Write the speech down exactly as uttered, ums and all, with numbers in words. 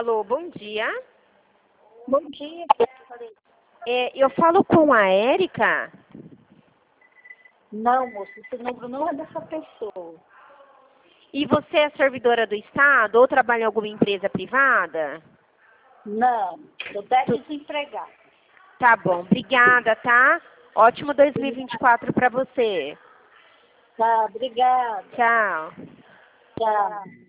Alô, bom dia. Bom dia. É, eu falo com a Érica? Não, moço, esse número não é dessa pessoa. E você é servidora do Estado ou trabalha em alguma empresa privada? Não, eu deve desempregar. Tá bom, obrigada, tá? Ótimo dois mil e vinte e quatro para você. Tá, obrigada. Tchau. Tchau.